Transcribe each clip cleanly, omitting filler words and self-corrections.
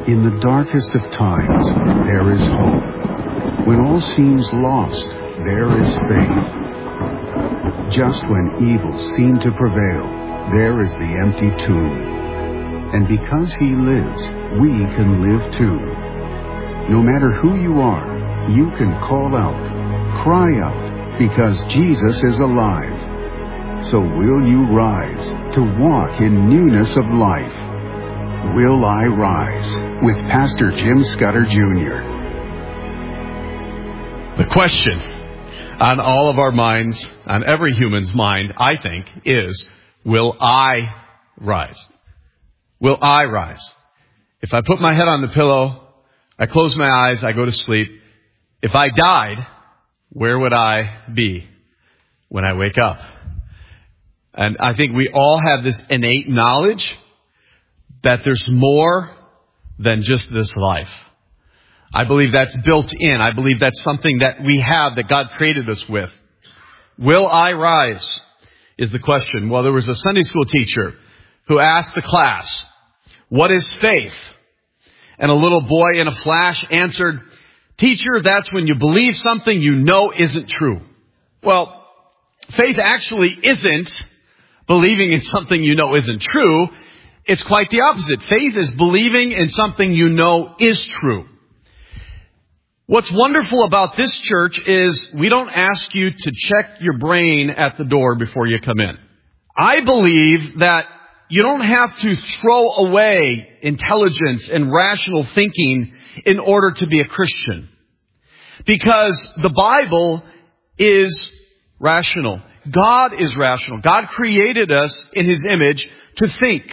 In the darkest of times, there is hope. When all seems lost, there is faith. Just when evil seemed to prevail, there is the empty tomb. And because he lives, we can live too. No matter who you are, you can call out, cry out, because Jesus is alive. So will you rise to walk in newness of life? Will I Rise with Pastor Jim Scudder Jr. The question on all of our minds, on every human's mind, I think, is, will I rise? Will I rise? If I put my head on the pillow, I close my eyes, I go to sleep. If I died, where would I be when I wake up? And I think we all have this innate knowledge that there's more than just this life. I believe that's built in. I believe that's something that we have, that God created us with. Will I rise is the question. Well, there was a Sunday school teacher who asked the class, what is faith? And a little boy in a flash answered, teacher, that's when you believe something you know isn't true. Well, faith actually isn't believing in something you know isn't true. It's quite the opposite. Faith is believing in something you know is true. What's wonderful about this church is we don't ask you to check your brain at the door before you come in. I believe that you don't have to throw away intelligence and rational thinking in order to be a Christian. Because the Bible is rational. God is rational. God created us in His image to think.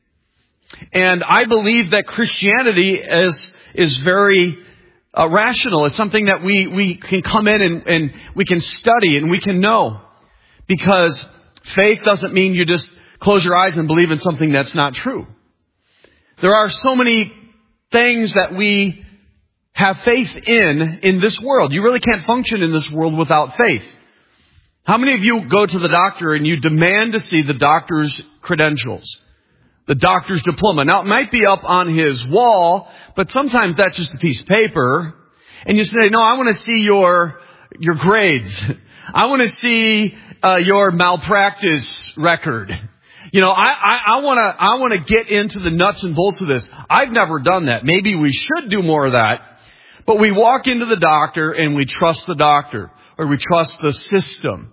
And I believe that Christianity is very rational. It's something that we can come in and we can study and we can know. Because faith doesn't mean you just close your eyes and believe in something that's not true. There are so many things that we have faith in this world. You really can't function in this world without faith. How many of you go to the doctor and you demand to see the doctor's credentials? The doctor's diploma. Now, it might be up on his wall, but sometimes that's just a piece of paper. And you say, no, I want to see your grades. I want to see your malpractice record. You know, I want to get into the nuts and bolts of this. I've never done that. Maybe we should do more of that. But we walk into the doctor and we trust the doctor, or we trust the system.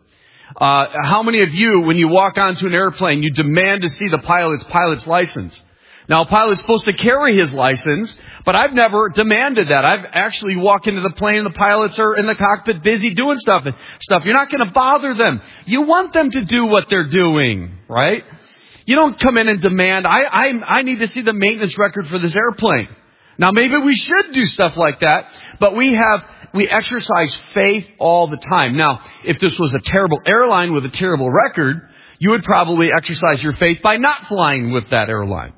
How many of you, when you walk onto an airplane, you demand to see the pilot's license? Now, a pilot's supposed to carry his license, but I've never demanded that. I've actually walked into the plane, the pilots are in the cockpit busy doing stuff. You're not going to bother them. You want them to do what they're doing, right? You don't come in and demand, I need to see the maintenance record for this airplane. Now, maybe we should do stuff like that, but we exercise faith all the time. Now, if this was a terrible airline with a terrible record, you would probably exercise your faith by not flying with that airline.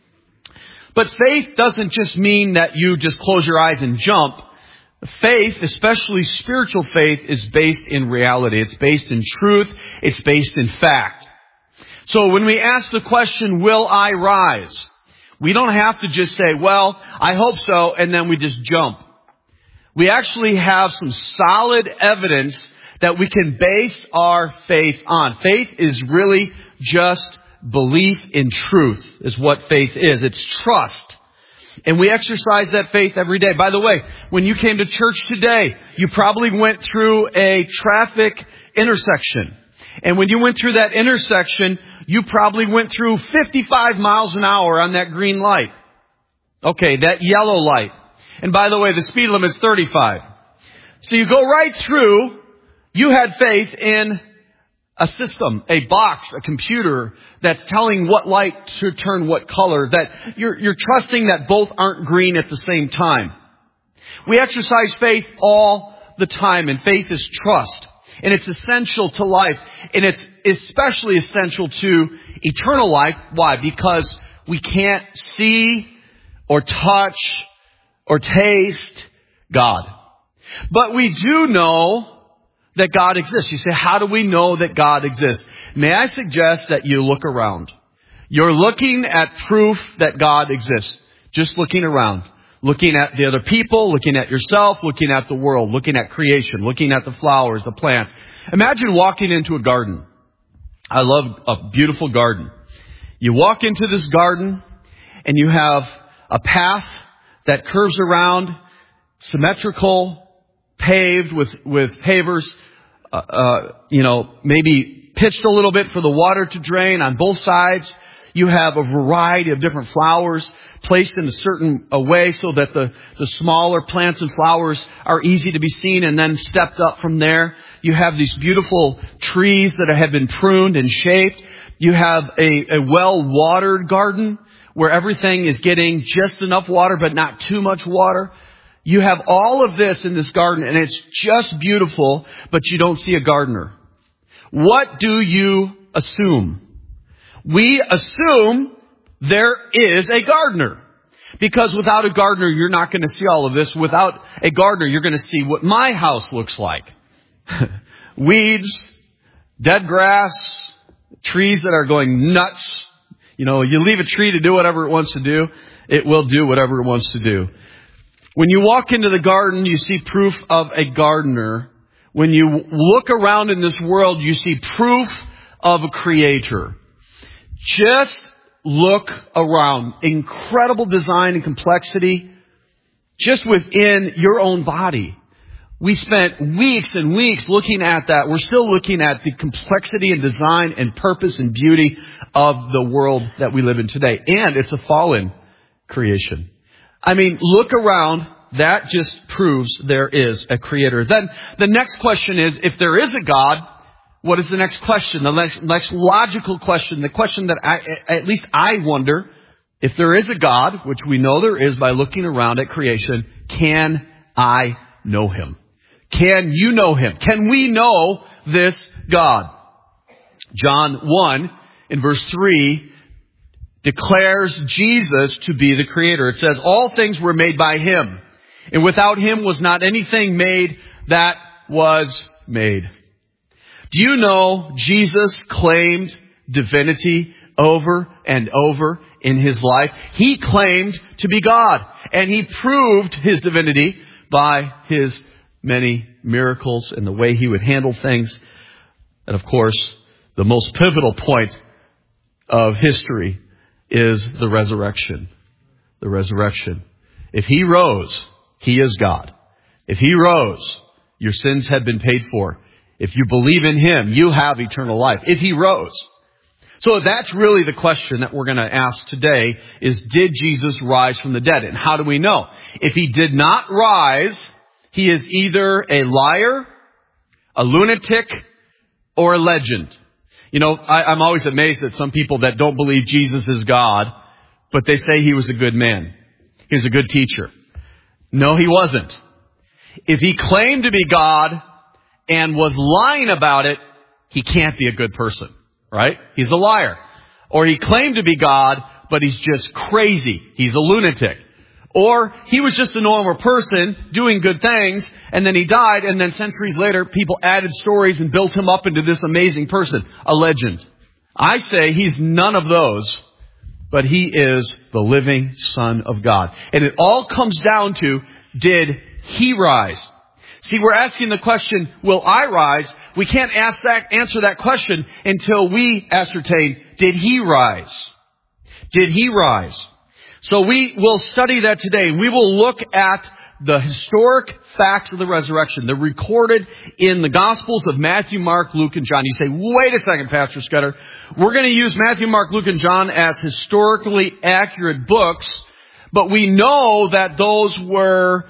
But faith doesn't just mean that you just close your eyes and jump. Faith, especially spiritual faith, is based in reality. It's based in truth. It's based in fact. So when we ask the question, will I rise? We don't have to just say, well, I hope so, and then we just jump. We actually have some solid evidence that we can base our faith on. Faith is really just belief in truth, is what faith is. It's trust. And we exercise that faith every day. By the way, when you came to church today, you probably went through a traffic intersection. And when you went through that intersection, you probably went through 55 miles an hour on that green light. Okay, that yellow light. And by the way, the speed limit is 35. So you go right through. You had faith in a system, a box, a computer that's telling what light to turn what color, that you're trusting that both aren't green at the same time. We exercise faith all the time, and faith is trust. And it's essential to life, and it's especially essential to eternal life. Why? Because we can't see or touch or taste God. But we do know that God exists. You say, how do we know that God exists? May I suggest that you look around. You're looking at proof that God exists. Just looking around. Looking at the other people, looking at yourself, looking at the world, looking at creation, looking at the flowers, the plants. Imagine walking into a garden. I love a beautiful garden. You walk into this garden and you have a path that curves around, symmetrical, paved with pavers, maybe pitched a little bit for the water to drain on both sides. You have a variety of different flowers placed in a certain way so that the smaller plants and flowers are easy to be seen, and then stepped up from there. You have these beautiful trees that have been pruned and shaped. You have a well-watered garden where everything is getting just enough water but not too much water. You have all of this in this garden, and it's just beautiful, but you don't see a gardener. What do you assume? We assume there is a gardener. Because without a gardener, you're not going to see all of this. Without a gardener, you're going to see what my house looks like. Weeds, dead grass, trees that are going nuts. You leave a tree to do whatever it wants to do, it will do whatever it wants to do. When you walk into the garden, you see proof of a gardener. When you look around in this world, you see proof of a creator. Just look around. Incredible design and complexity just within your own body. We spent weeks and weeks looking at that. We're still looking at the complexity and design and purpose and beauty of the world that we live in today. And it's a fallen creation. I mean, look around. That just proves there is a creator. Then the next question is, if there is a God, what is the next question? The next logical question, the question that at least I wonder, if there is a God, which we know there is by looking around at creation, can I know Him? Can you know Him? Can we know this God? John 1 in verse 3 declares Jesus to be the creator. It says, all things were made by Him, and without Him was not anything made that was made. Do you know Jesus claimed divinity over and over in His life? He claimed to be God, and He proved His divinity by His many miracles and the way He would handle things. And of course, the most pivotal point of history is the resurrection. The resurrection. If He rose, He is God. If He rose, your sins have been paid for. If you believe in Him, you have eternal life. If He rose. So that's really the question that we're going to ask today is, did Jesus rise from the dead? And how do we know? If He did not rise, He is either a liar, a lunatic, or a legend. I'm always amazed at some people that don't believe Jesus is God, but they say He was a good man. He was a good teacher. No, He wasn't. If He claimed to be God and was lying about it, He can't be a good person, right? He's a liar. Or He claimed to be God, but He's just crazy. He's a lunatic. Or He was just a normal person doing good things, and then He died, and then centuries later, people added stories and built Him up into this amazing person, a legend. I say He's none of those, but He is the living Son of God. And it all comes down to, did He rise? See, we're asking the question, will I rise? We can't answer that question until we ascertain, did He rise? Did He rise? So we will study that today. We will look at the historic facts of the resurrection. They're recorded in the Gospels of Matthew, Mark, Luke, and John. You say, wait a second, Pastor Scudder. We're going to use Matthew, Mark, Luke, and John as historically accurate books, but we know that those were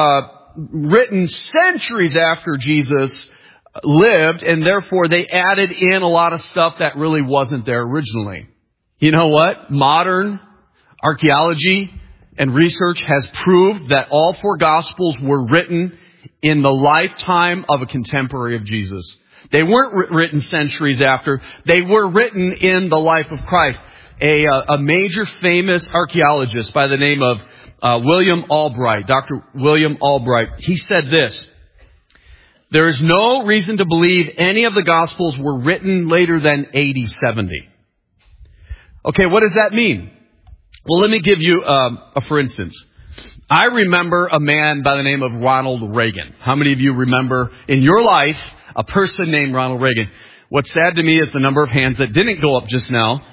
written centuries after Jesus lived, and therefore they added in a lot of stuff that really wasn't there originally. You know what? Modern archaeology and research has proved that all four Gospels were written in the lifetime of a contemporary of Jesus. They weren't written centuries after. They were written in the life of Christ. A major famous archaeologist by the name of William Albright, Dr. William Albright, he said this: there is no reason to believe any of the Gospels were written later than AD 70. Okay, what does that mean? Well, let me give you a for instance. I remember a man by the name of Ronald Reagan. How many of you remember in your life a person named Ronald Reagan? What's sad to me is the number of hands that didn't go up just now.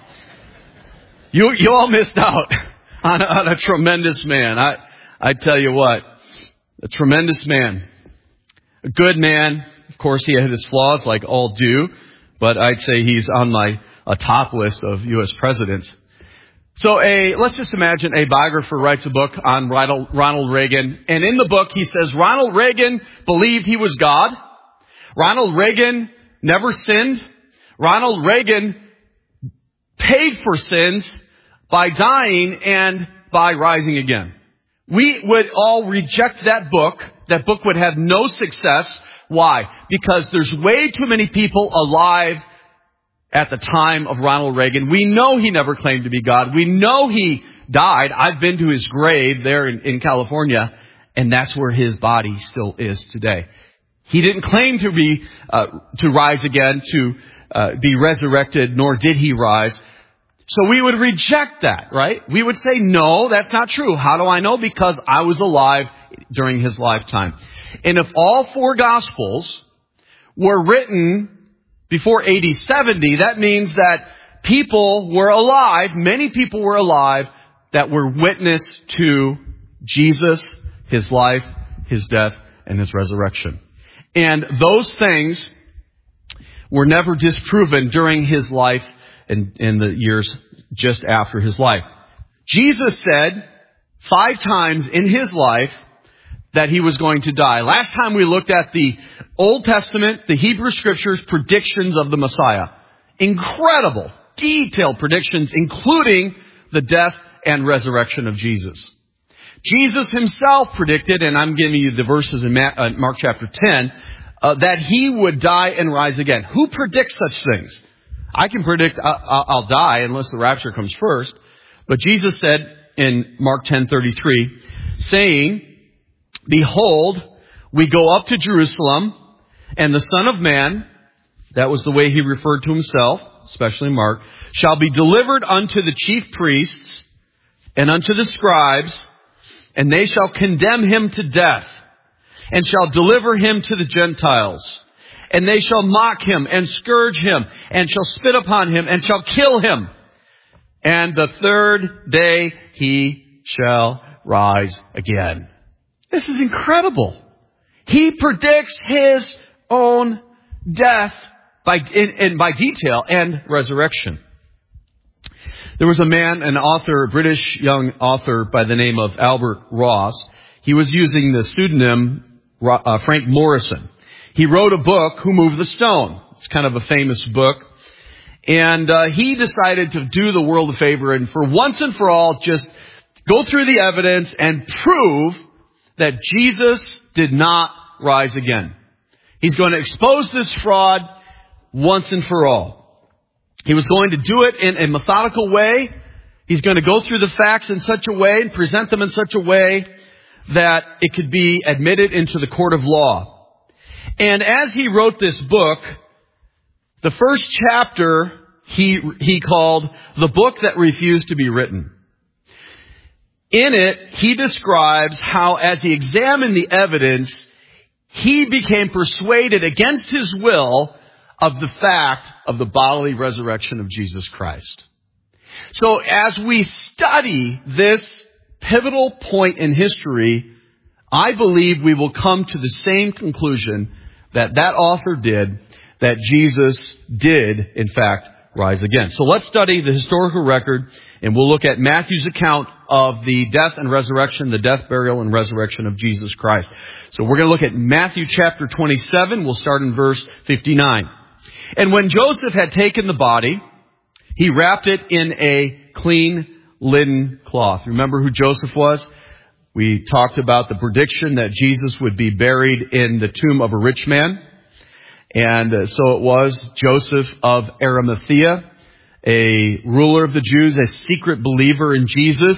You all missed out on a tremendous man. I tell you what, a tremendous man. A good man. Of course, he had his flaws like all do, but I'd say he's on a top list of U.S. presidents. So let's just imagine a biographer writes a book on Ronald Reagan, and in the book he says Ronald Reagan believed he was God. Ronald Reagan never sinned. Ronald Reagan paid for sins by dying and by rising again. We would all reject that book. That book would have no success. Why? Because there's way too many people alive at the time of Ronald Reagan. We know he never claimed to be God. We know he died. I've been to his grave there in California, and that's where his body still is today. He didn't claim to be to rise again, to be resurrected, nor did he rise. So we would reject that, right? We would say, no, that's not true. How do I know? Because I was alive during his lifetime. And if all four Gospels were written before AD 70, that means that people were alive, many people were alive, that were witness to Jesus, his life, his death, and his resurrection. And those things were never disproven during his life and in the years just after his life. Jesus said 5 times in his life that he was going to die. Last time we looked at the Old Testament, the Hebrew Scriptures predictions of the Messiah. Incredible, detailed predictions, including the death and resurrection of Jesus. Jesus himself predicted, and I'm giving you the verses in Mark chapter 10, that he would die and rise again. Who predicts such things? I can predict I'll die unless the rapture comes first. But Jesus said in Mark 10:33, saying, behold, we go up to Jerusalem, and the Son of Man, that was the way he referred to himself, especially Mark, shall be delivered unto the chief priests and unto the scribes, and they shall condemn him to death, and shall deliver him to the Gentiles. And they shall mock him and scourge him, and shall spit upon him, and shall kill him. And the third day he shall rise again. This is incredible. He predicts his own death by detail and resurrection. There was a man, an author, a British young author by the name of Albert Ross. He was using the pseudonym Frank Morrison. He wrote a book, Who Moved the Stone? It's kind of a famous book. And he decided to do the world a favor and for once and for all just go through the evidence and prove that Jesus did not rise again. He's going to expose this fraud once and for all. He was going to do it in a methodical way. He's going to go through the facts in such a way and present them in such a way that it could be admitted into the court of law. And as he wrote this book, the first chapter he called The Book That Refused to Be Written. In it, he describes how as he examined the evidence, he became persuaded against his will of the fact of the bodily resurrection of Jesus Christ. So as we study this pivotal point in history, I believe we will come to the same conclusion that author did, that Jesus did, in fact, rise again. So let's study the historical record, and we'll look at Matthew's account of the death and resurrection, the death, burial, and resurrection of Jesus Christ. So we're going to look at Matthew chapter 27. We'll start in verse 59. And when Joseph had taken the body, he wrapped it in a clean linen cloth. Remember who Joseph was? We talked about the prediction that Jesus would be buried in the tomb of a rich man. And so it was Joseph of Arimathea, a ruler of the Jews, a secret believer in Jesus,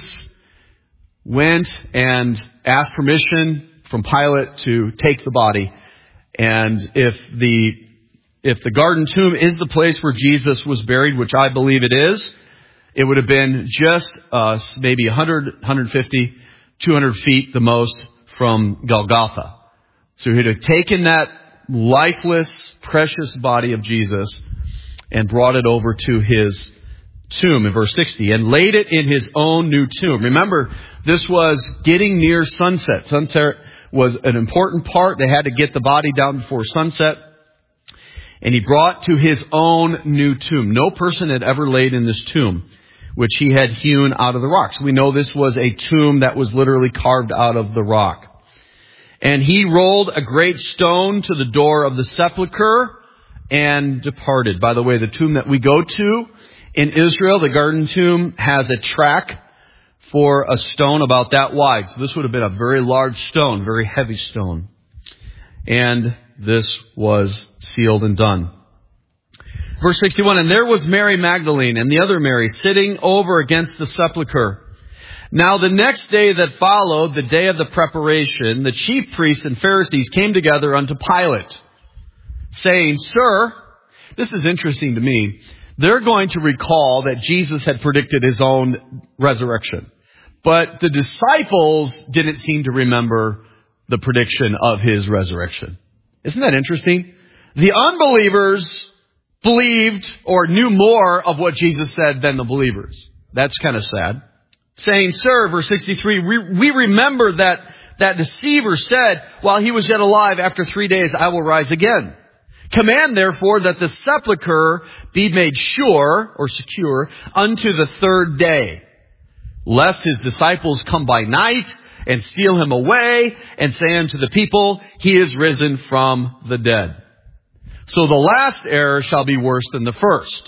went and asked permission from Pilate to take the body. And if the garden tomb is the place where Jesus was buried, which I believe it is, It would have been just maybe 100, 150, 200 feet the most from Golgotha. So he would have taken that lifeless, precious body of Jesus and brought it over to his tomb in verse 60 and laid it in his own new tomb. Remember, this was getting near sunset. Sunset was an important part. They had to get the body down before sunset. And he brought to his own new tomb. No person had ever laid in this tomb, which he had hewn out of the rocks. We know this was a tomb that was literally carved out of the rock. And he rolled a great stone to the door of the sepulchre and departed. By the way, the tomb that we go to in Israel, the Garden Tomb, has a track for a stone about that wide. So this would have been a very large stone, very heavy stone. And this was sealed and done. Verse 61, and there was Mary Magdalene and the other Mary sitting over against the sepulchre. Now the next day that followed, the day of the preparation, the chief priests and Pharisees came together unto Pilate, saying, Sir, this is interesting to me. They're going to recall that Jesus had predicted his own resurrection. But the disciples didn't seem to remember the prediction of his resurrection. Isn't that interesting? The unbelievers believed or knew more of what Jesus said than the believers. That's kind of sad. Saying, Sir, verse 63, we remember that deceiver said, while he was yet alive, after 3 days I will rise again. Command, therefore, that the sepulchre be made sure or secure unto the third day, lest his disciples come by night and steal him away and say unto the people, he is risen from the dead. So the last error shall be worse than the first.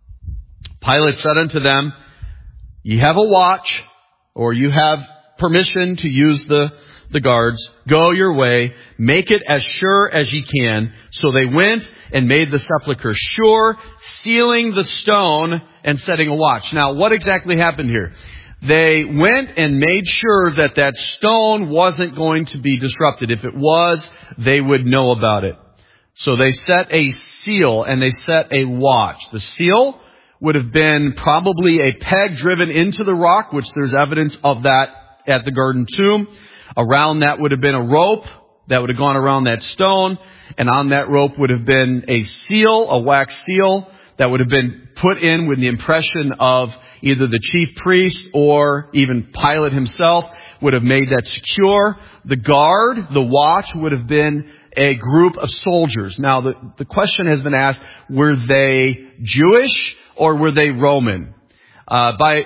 Pilate said unto them, Ye have a watch, or you have permission to use the guards. Go your way. Make it as sure as ye can. So they went and made the sepulchre sure, sealing the stone and setting a watch. Now, what exactly happened here? They went and made sure that that stone wasn't going to be disrupted. If it was, they would know about it. So they set a seal and they set a watch. The seal would have been probably a peg driven into the rock, which there's evidence of that at the Garden Tomb. Around that would have been a rope that would have gone around that stone. And on that rope would have been a seal, a wax seal, that would have been put in with the impression of either the chief priest or even Pilate himself would have made that secure. The guard, the watch, would have been a group of soldiers. Now, the question has been asked, were they Jewish or were they Roman? By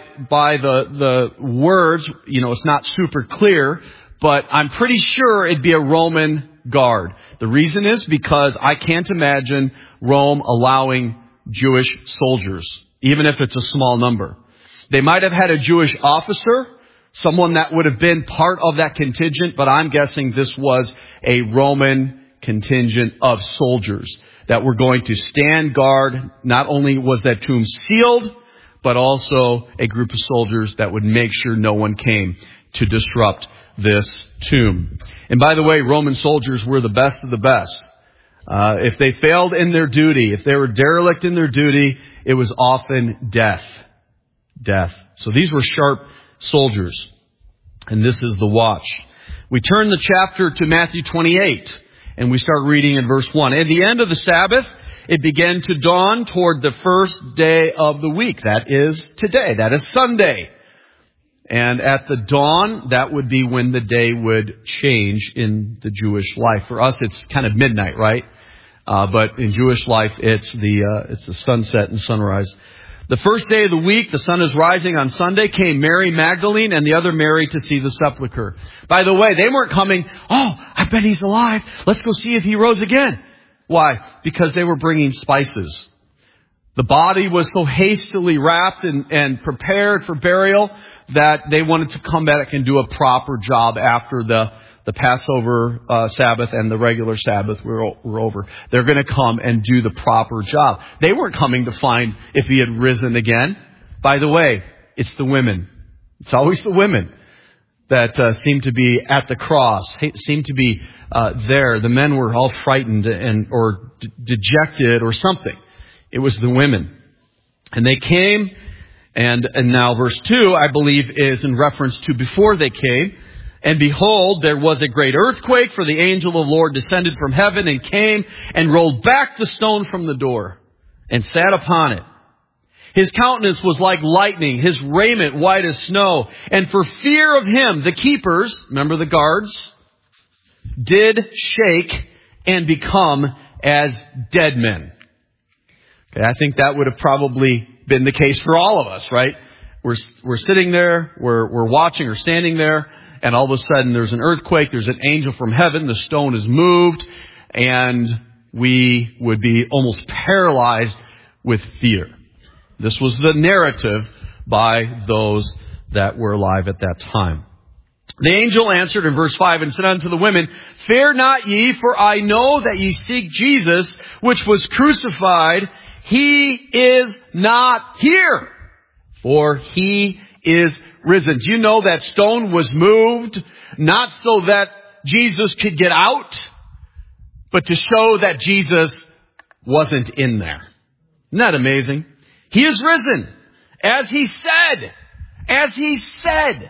the words, it's not super clear, but I'm pretty sure it'd be a Roman guard. The reason is because I can't imagine Rome allowing Jewish soldiers, even if it's a small number. They might have had a Jewish officer, someone that would have been part of that contingent, but I'm guessing this was a Roman contingent of soldiers that were going to stand guard. Not only was that tomb sealed, but also a group of soldiers that would make sure no one came to disrupt this tomb. And by the way, Roman soldiers were the best of the best. If they failed in their duty, if they were derelict in their duty, it was often death. Death. So these were sharp soldiers. And this is the watch. We turn the chapter to Matthew 28, and we start reading in verse 1. At the end of the Sabbath, it began to dawn toward the first day of the week. That is today. That is Sunday. And at the dawn, that would be when the day would change in the Jewish life. For us, it's kind of midnight, right? But in Jewish life, it's the sunset and sunrise. The first day of the week, the sun is rising on Sunday, came Mary Magdalene and the other Mary to see the sepulchre. By the way, they weren't coming, I bet he's alive. Let's go see if he rose again. Why? Because they were bringing spices. The body was so hastily wrapped and prepared for burial that they wanted to come back and do a proper job after the Passover Sabbath and the regular Sabbath were over. They're going to come and do the proper job. They weren't coming to find if he had risen again. By the way, it's the women. It's always the women that seem to be at the cross, seem to be there. The men were all frightened or dejected or something. It was the women. And they came And now verse 2, I believe, is in reference to before they came. And behold, there was a great earthquake, for the angel of the Lord descended from heaven and came and rolled back the stone from the door and sat upon it. His countenance was like lightning, his raiment white as snow. And for fear of him, the keepers, remember the guards, did shake and become as dead men. Okay, I think that would have probably been the case for all of us, right? We're sitting there, we're watching or standing there, and all of a sudden there's an earthquake, there's an angel from heaven, the stone is moved, and we would be almost paralyzed with fear. This was the narrative by those that were alive at that time. The angel answered in verse 5 and said unto the women, Fear not ye, for I know that ye seek Jesus, which was crucified. He is not here, for he is risen. Do you know that stone was moved not so that Jesus could get out, but to show that Jesus wasn't in there? Isn't that amazing? He is risen. As he said,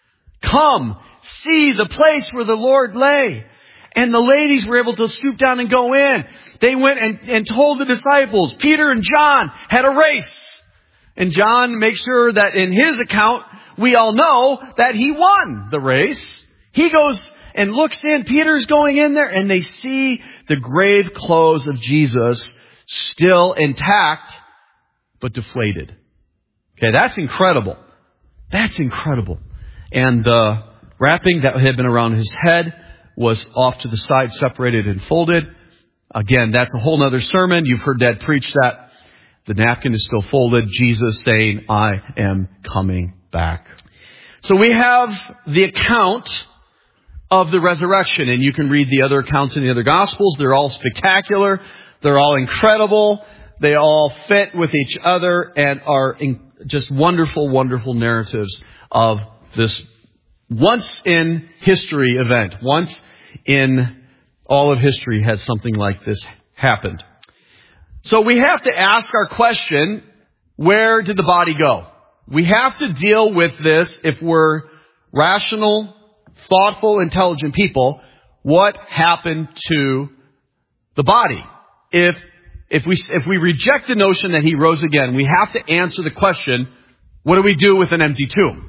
come, see the place where the Lord lay. And the ladies were able to stoop down and go in. They went and told the disciples. Peter and John had a race. And John makes sure that in his account, we all know that he won the race. He goes and looks in. Peter's going in there, and they see the grave clothes of Jesus still intact, but deflated. Okay, that's incredible. That's incredible. And the wrapping that had been around his head was off to the side, separated and folded. Again, that's a whole other sermon. You've heard Dad preach that. The napkin is still folded. Jesus saying, I am coming back. So we have the account of the resurrection, and you can read the other accounts in the other Gospels. They're all spectacular. They're all incredible. They all fit with each other and are just wonderful, wonderful narratives of this once in history event. Once in all of history has something like this happened. So we have to ask our question, where did the body go? We have to deal with this if we're rational, thoughtful, intelligent people. What happened to the body? If we reject the notion that he rose again, we have to answer the question, what do we do with an empty tomb?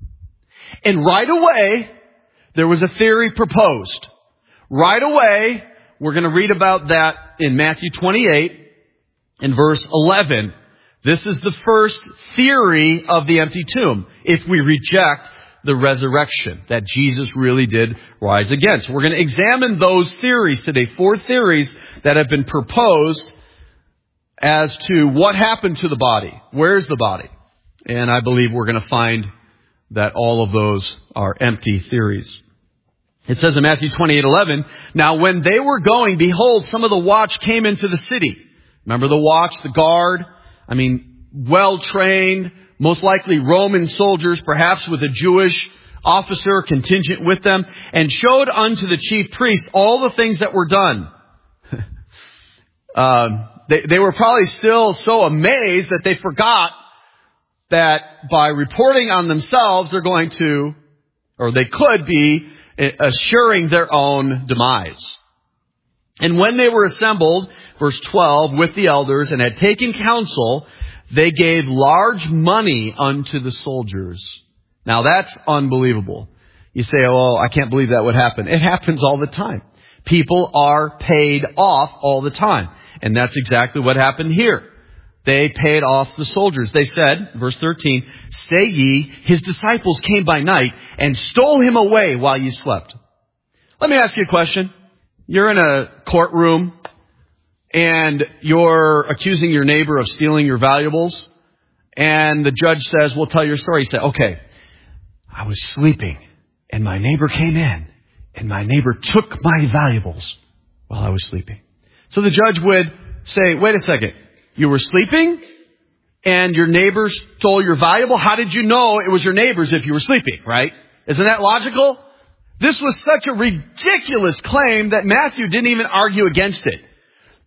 And right away, there was a theory proposed. Right away, we're going to read about that in Matthew 28 in verse 11. This is the first theory of the empty tomb. If we reject the resurrection, that Jesus really did rise again. So we're going to examine those theories today. 4 theories that have been proposed as to what happened to the body. Where's the body? And I believe we're going to find that all of those are empty theories. It says in Matthew 28:11, Now when they were going, behold, some of the watch came into the city. Remember the watch, the guard? Well-trained, most likely Roman soldiers, perhaps with a Jewish officer contingent with them, and showed unto the chief priests all the things that were done. They were probably still so amazed that they forgot that by reporting on themselves, they're going to, or they could be, assuring their own demise. And when they were assembled, verse 12, with the elders, and had taken counsel, they gave large money unto the soldiers. Now that's unbelievable. You say, oh, I can't believe that would happen. It happens all the time. People are paid off all the time. And that's exactly what happened here. They paid off the soldiers. They said, verse 13, Say ye, his disciples came by night and stole him away while ye slept. Let me ask you a question. You're in a courtroom and you're accusing your neighbor of stealing your valuables. And the judge says, well, tell your story. You say, okay, I was sleeping and my neighbor came in and my neighbor took my valuables while I was sleeping. So the judge would say, wait a second. You were sleeping and your neighbor stole your valuable. How did you know it was your neighbor's if you were sleeping, right? Isn't that logical? This was such a ridiculous claim that Matthew didn't even argue against it.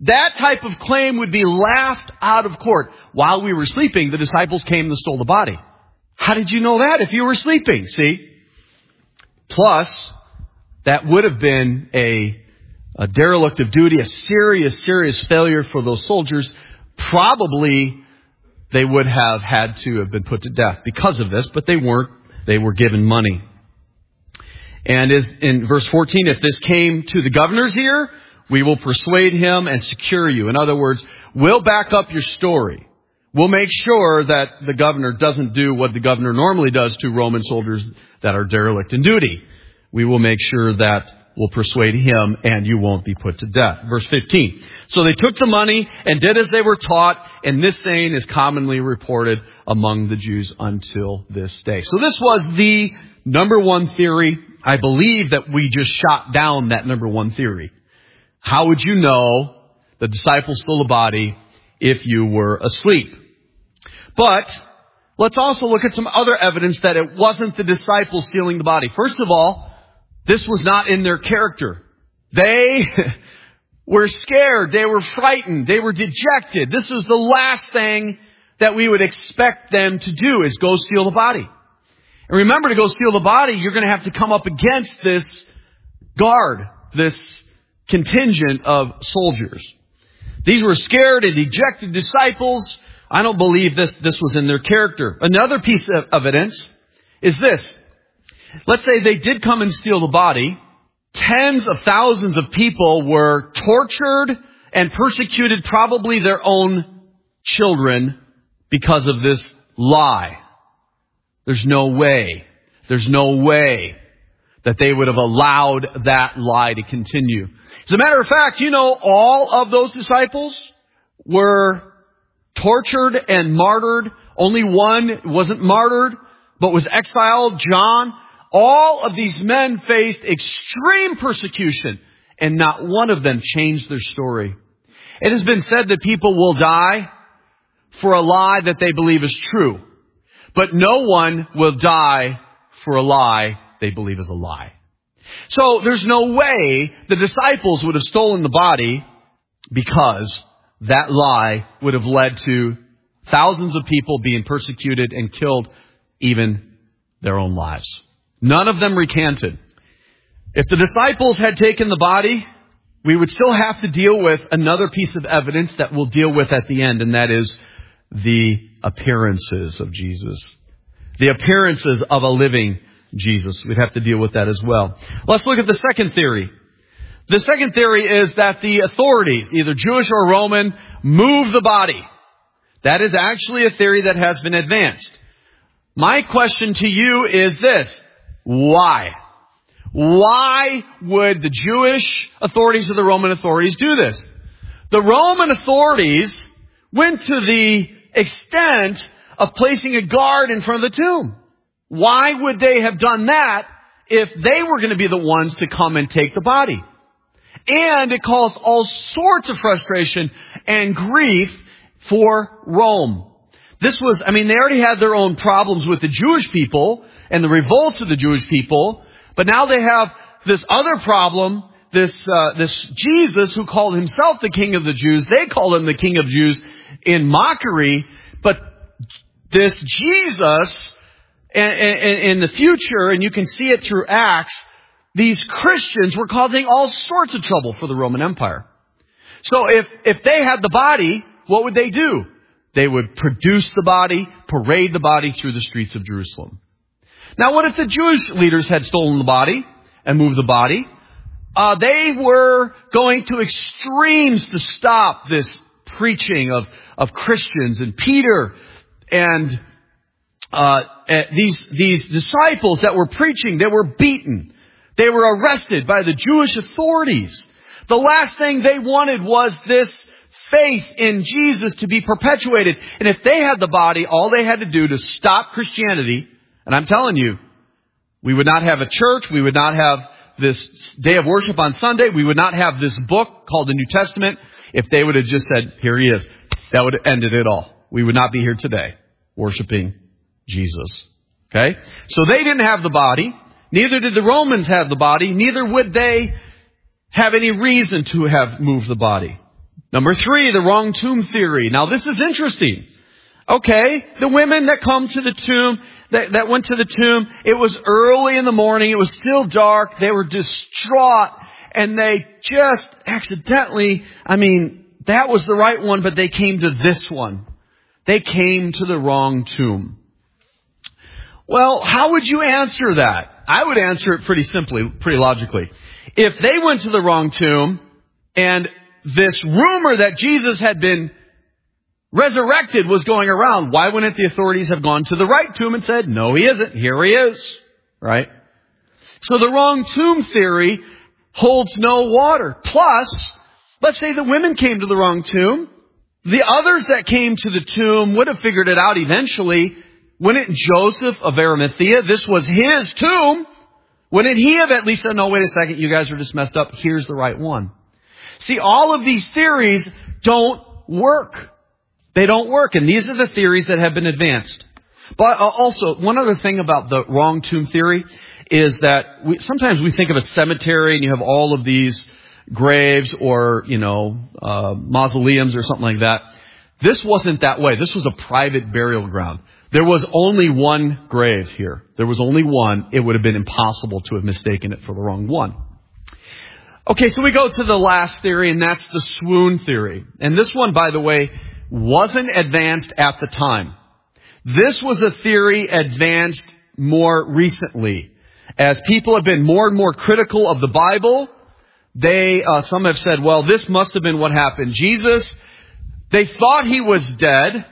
That type of claim would be laughed out of court. While we were sleeping, the disciples came and stole the body. How did you know that if you were sleeping? See? Plus, that would have been a derelict of duty, a serious failure for those soldiers. Probably they would have had to have been put to death because of this, but they weren't. They were given money. And in verse 14, if this came to the governor's ear, we will persuade him and secure you. In other words, we'll back up your story. We'll make sure that the governor doesn't do what the governor normally does to Roman soldiers that are derelict in duty. We will make sure that we'll persuade him and you won't be put to death. Verse 15. So they took the money and did as they were taught, and this saying is commonly reported among the Jews until this day. So this was the number one theory. I believe that we just shot down that number one theory. How would you know the disciples stole the body if you were asleep? But let's also look at some other evidence that it wasn't the disciples stealing the body. First of all, this was not in their character. They were scared. They were frightened. They were dejected. This was the last thing that we would expect them to do, is go steal the body. And remember, to go steal the body, you're going to have to come up against this guard, this contingent of soldiers. These were scared and dejected disciples. I don't believe this was in their character. Another piece of evidence is this. Let's say they did come and steal the body. Tens of thousands of people were tortured and persecuted, probably their own children, because of this lie. There's no way that they would have allowed that lie to continue. As a matter of fact, all of those disciples were tortured and martyred. Only one wasn't martyred, but was exiled, John. All of these men faced extreme persecution, and not one of them changed their story. It has been said that people will die for a lie that they believe is true, but no one will die for a lie they believe is a lie. So there's no way the disciples would have stolen the body, because that lie would have led to thousands of people being persecuted and killed, even their own lives. None of them recanted. If the disciples had taken the body, we would still have to deal with another piece of evidence that we'll deal with at the end, and that is the appearances of Jesus. The appearances of a living Jesus. We'd have to deal with that as well. Let's look at the second theory. The second theory is that the authorities, either Jewish or Roman, moved the body. That is actually a theory that has been advanced. My question to you is this. Why? Why would the Jewish authorities or the Roman authorities do this? The Roman authorities went to the extent of placing a guard in front of the tomb. Why would they have done that if they were going to be the ones to come and take the body? And it caused all sorts of frustration and grief for Rome. They already had their own problems with the Jewish people and the revolts of the Jewish people, but now they have this other problem, this Jesus who called himself the King of the Jews. They called him the King of Jews in mockery, but this Jesus, in the future, and you can see it through Acts, these Christians were causing all sorts of trouble for the Roman Empire. So if they had the body, what would they do? They would produce the body, parade the body through the streets of Jerusalem. Now, what if the Jewish leaders had stolen the body and moved the body? They were going to extremes to stop this preaching of Christians. And Peter and these disciples that were preaching, they were beaten. They were arrested by the Jewish authorities. The last thing they wanted was this faith in Jesus to be perpetuated. And if they had the body, all they had to do to stop Christianity, and I'm telling you, we would not have a church, we would not have this day of worship on Sunday, we would not have this book called the New Testament, if they would have just said, here he is. That would have ended it all. We would not be here today worshiping Jesus. Okay? So they didn't have the body. Neither did the Romans have the body. Neither would they have any reason to have moved the body. Number 3, the wrong tomb theory. Now this is interesting. Okay, the women that come to the tomb, that went to the tomb, it was early in the morning, it was still dark, they were distraught, and they just accidentally, that was the right one, but they came to this one. They came to the wrong tomb. Well, how would you answer that? I would answer it pretty simply, pretty logically. If they went to the wrong tomb, and this rumor that Jesus had been resurrected was going around, why wouldn't the authorities have gone to the right tomb and said, no, he isn't, here he is, right? So the wrong tomb theory holds no water. Plus, let's say the women came to the wrong tomb. The others that came to the tomb would have figured it out eventually. Wouldn't Joseph of Arimathea, this was his tomb, wouldn't he have at least said, no, wait a second, you guys are just messed up, here's the right one? See, all of these theories don't work. They don't work, and these are the theories that have been advanced. But also, one other thing about the wrong tomb theory is that sometimes we think of a cemetery and you have all of these graves or, mausoleums or something like that. This wasn't that way. This was a private burial ground. There was only one grave here. There was only one. It would have been impossible to have mistaken it for the wrong one. Okay, so we go to the last theory, and that's the swoon theory. And this one, by the way, wasn't advanced at the time. This was a theory advanced more recently. As people have been more and more critical of the Bible, some have said, well, this must have been what happened. Jesus, they thought he was dead,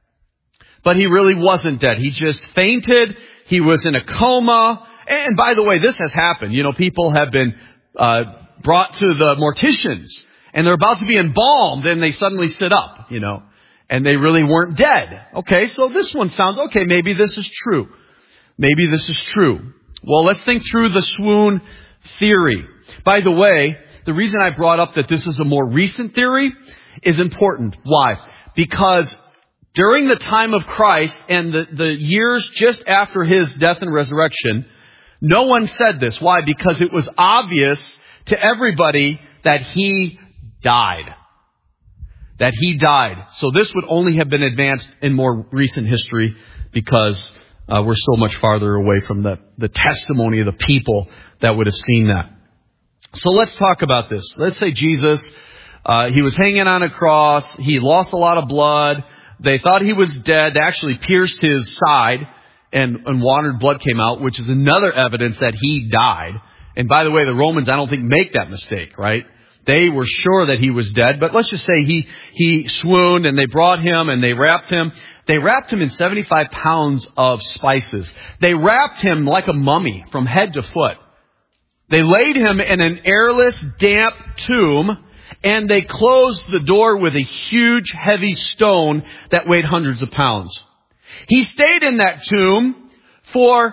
but he really wasn't dead. He just fainted. He was in a coma. And by the way, this has happened. People have been brought to the morticians, and they're about to be embalmed, and they suddenly sit up, and they really weren't dead. Okay, so this one sounds, okay, maybe this is true. Maybe this is true. Well, let's think through the swoon theory. By the way, the reason I brought up that this is a more recent theory is important. Why? Because during the time of Christ and the years just after his death and resurrection, no one said this. Why? Because it was obvious to everybody that he died. That he died. So this would only have been advanced in more recent history because we're so much farther away from the testimony of the people that would have seen that. So let's talk about this. Let's say Jesus, he was hanging on a cross. He lost a lot of blood. They thought he was dead. They actually pierced his side and watered blood came out, which is another evidence that he died. And by the way, the Romans, I don't think, make that mistake, right? They were sure that he was dead. But let's just say he swooned, and they brought him and they wrapped him. They wrapped him in 75 pounds of spices. They wrapped him like a mummy from head to foot. They laid him in an airless, damp tomb, and they closed the door with a huge, heavy stone that weighed hundreds of pounds. He stayed in that tomb for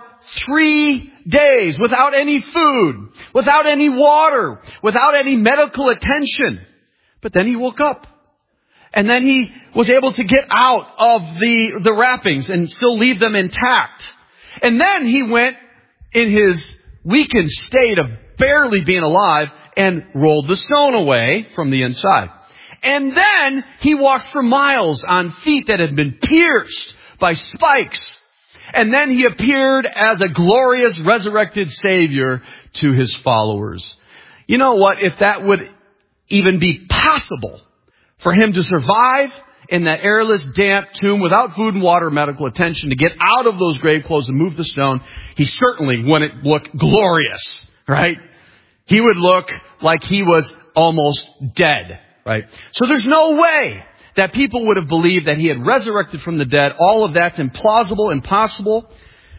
3 days without any food, without any water, without any medical attention. But then he woke up. And then he was able to get out of the wrappings and still leave them intact. And then he went in his weakened state of barely being alive and rolled the stone away from the inside. And then he walked for miles on feet that had been pierced by spikes. And then he appeared as a glorious resurrected Savior to his followers. You know what? If that would even be possible for him to survive in that airless, damp tomb without food and water, medical attention, to get out of those grave clothes and move the stone, he certainly wouldn't look glorious, right? He would look like he was almost dead, right? So there's no way that people would have believed that he had resurrected from the dead. All of that's implausible, impossible.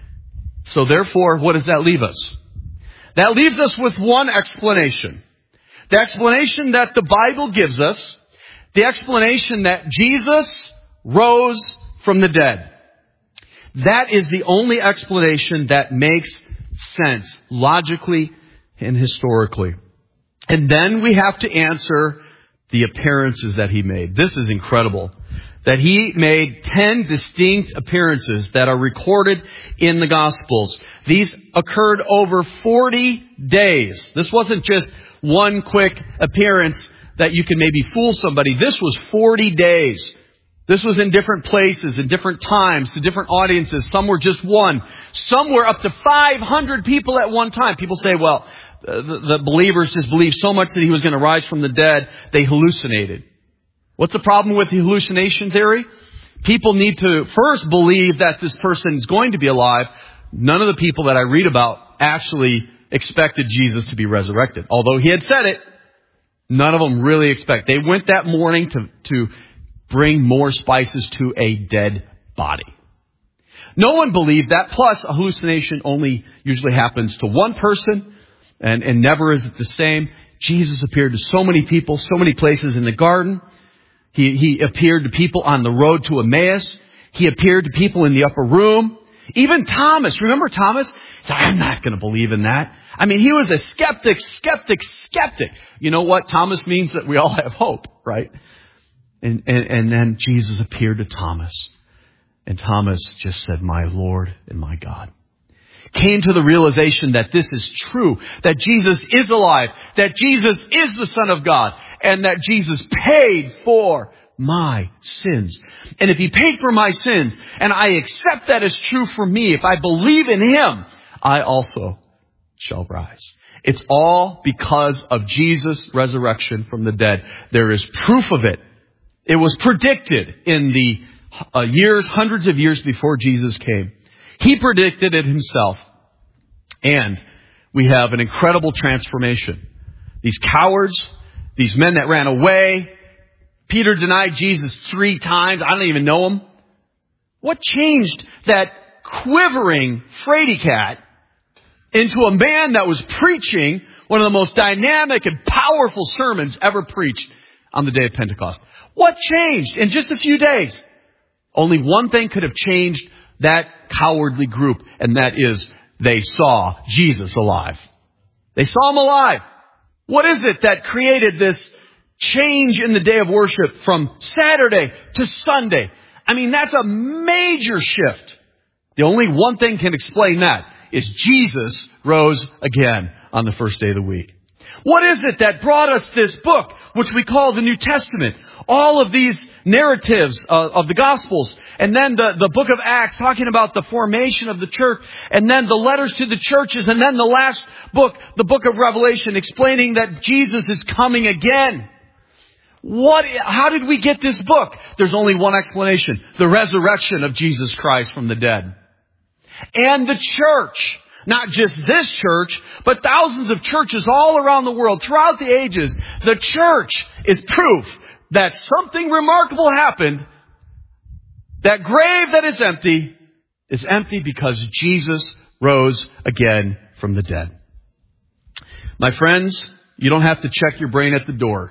So therefore, what does that leave us? That leaves us with one explanation. The explanation that the Bible gives us, the explanation that Jesus rose from the dead. That is the only explanation that makes sense logically and historically. And then we have to answer the appearances that he made. This is incredible. That he made 10 distinct appearances that are recorded in the Gospels. These occurred over 40 days. This wasn't just one quick appearance. that you can maybe fool somebody. This was 40 days. This was in different places, in different times, to different audiences. Some were just one. Some were up to 500 people at one time. People say, well, the believers just believed so much that he was going to rise from the dead, they hallucinated. What's the problem with the hallucination theory? People need to first believe that this person is going to be alive. None of the people that I read about actually expected Jesus to be resurrected. Although he had said it, none of them really expect. They went that morning to bring more spices to a dead body. No one believed that. Plus, a hallucination only usually happens to one person, and never is it the same. Jesus appeared to so many people, so many places in the garden. He appeared to people on the road to Emmaus. He appeared to people in the upper room. Even Thomas. Remember Thomas? He said, I'm not going to believe in that. I mean, he was a skeptic. You know what? Thomas means that we all have hope, right? And then Jesus appeared to Thomas. And Thomas just said, my Lord and my God. Came to the realization that this is true, that Jesus is alive, that Jesus is the Son of God, and that Jesus paid for my sins. And if he paid for my sins, and I accept that as true for me, if I believe in him, I also shall rise. It's all because of Jesus' resurrection from the dead. There is proof of it. It was predicted in the years, hundreds of years before Jesus came. He predicted it himself. And we have an incredible transformation. These cowards, these men that ran away. Peter denied Jesus 3 times. I don't even know him. What changed that quivering fraidy cat into a man that was preaching one of the most dynamic and powerful sermons ever preached on the day of Pentecost? What changed in just a few days? Only one thing could have changed that cowardly group, and that is they saw Jesus alive. They saw him alive. What is it that created this change in the day of worship from Saturday to Sunday? I mean, that's a major shift. The only one thing can explain that is Jesus rose again on the first day of the week. What is it that brought us this book, which we call the New Testament? All of these narratives of the Gospels, and then the book of Acts talking about the formation of the church, and then the letters to the churches, and then the last book, the book of Revelation, explaining that Jesus is coming again. How did we get this book? There's only one explanation: the resurrection of Jesus Christ from the dead. And the church. Not just this church, but thousands of churches all around the world throughout the ages. The church is proof that something remarkable happened. That grave that is empty because Jesus rose again from the dead. My friends, you don't have to check your brain at the door.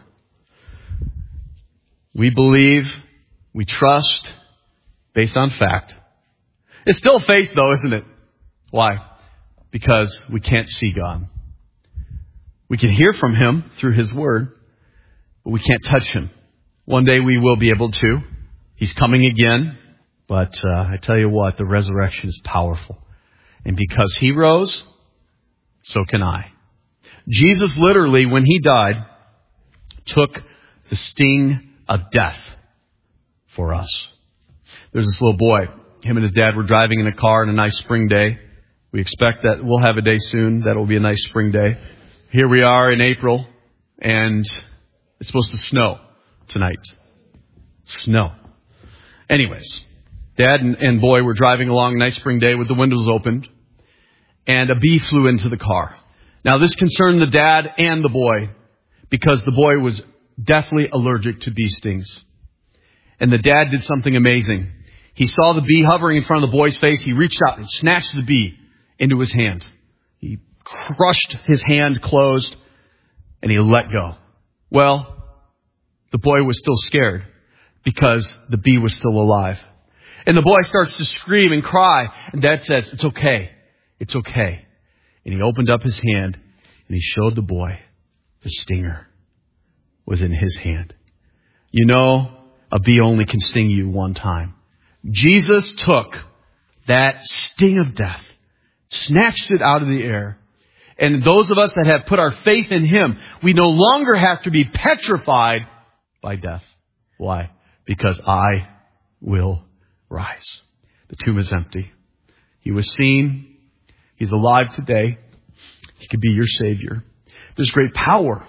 We believe, we trust, based on fact. It's still faith though, isn't it? Why? Because we can't see God. We can hear from him through his word, but we can't touch him. One day we will be able to. He's coming again. But I tell you what, the resurrection is powerful. And because he rose, so can I. Jesus literally, when he died, took the sting of death for us. There's this little boy. Him and his dad were driving in a car on a nice spring day. We expect that we'll have a day soon that will be a nice spring day. Here we are in April, and it's supposed to snow tonight. Snow. Anyways, Dad and boy were driving along a nice spring day with the windows opened, and a bee flew into the car. Now this concerned the dad and the boy, because the boy was deathly allergic to bee stings. And the dad did something amazing. He saw the bee hovering in front of the boy's face. He reached out and snatched the bee into his hand. He crushed his hand closed, and he let go. Well, the boy was still scared because the bee was still alive. And the boy starts to scream and cry. And Dad says, "It's okay. It's okay." And he opened up his hand and he showed the boy the stinger was in his hand. You know, a bee only can sting you one time. Jesus took that sting of death, snatched it out of the air, And those of us that have put our faith in Him, we no longer have to be petrified by death. Why? Because I will rise. The tomb is empty. He was seen. He's alive today. He could be your Savior. There's great power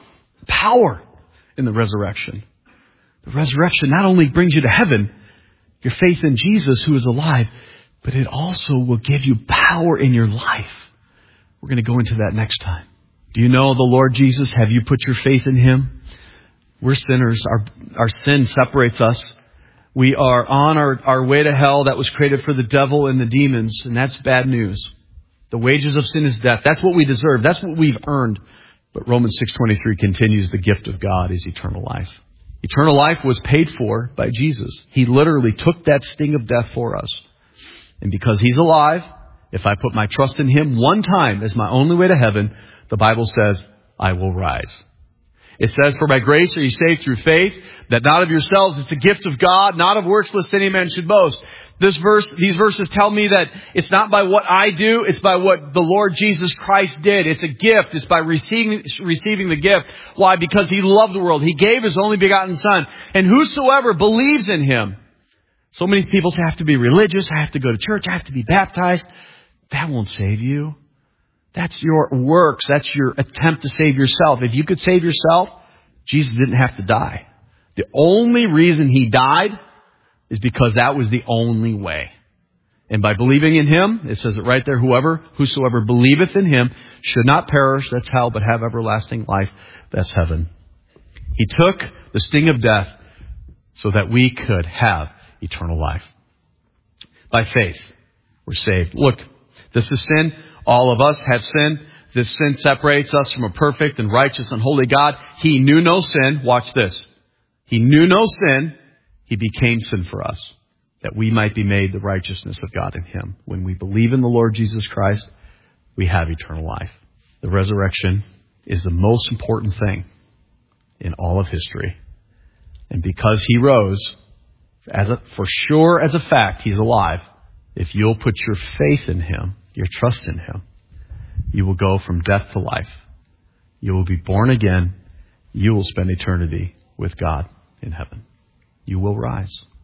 in the resurrection. The resurrection not only brings you to heaven, your faith in Jesus who is alive, but it also will give you power in your life. We're going to go into that next time. Do you know the Lord Jesus? Have you put your faith in Him? We're sinners. Our sin separates us. We are on our way to hell that was created for the devil and the demons, and that's bad news. The wages of sin is death. That's what we deserve. That's what we've earned. But Romans 6:23 continues, the gift of God is eternal life. Eternal life was paid for by Jesus. He literally took that sting of death for us. And because He's alive, if I put my trust in Him one time as my only way to heaven, the Bible says, I will rise. It says, for by grace are you saved through faith, that not of yourselves, it's a gift of God, not of works, lest any man should boast. These verses tell me that it's not by what I do, it's by what the Lord Jesus Christ did. It's a gift. It's by receiving the gift. Why? Because He loved the world. He gave His only begotten Son. And whosoever believes in Him. So many people say, I have to be religious, I have to go to church, I have to be baptized. That won't save you. That's your works. That's your attempt to save yourself. If you could save yourself, Jesus didn't have to die. The only reason He died is because that was the only way. And by believing in Him, it says it right there, whosoever believeth in Him should not perish, that's hell, but have everlasting life, that's heaven. He took the sting of death so that we could have eternal life. By faith, we're saved. Look, this is sin. All of us have sinned. This sin separates us from a perfect and righteous and holy God. He knew no sin. Watch this. He knew no sin. He became sin for us, that we might be made the righteousness of God in Him. When we believe in the Lord Jesus Christ, we have eternal life. The resurrection is the most important thing in all of history. And because He rose, for sure as a fact, He's alive. If you'll put your faith in Him, your trust in Him, you will go from death to life. You will be born again. You will spend eternity with God in heaven. You will rise.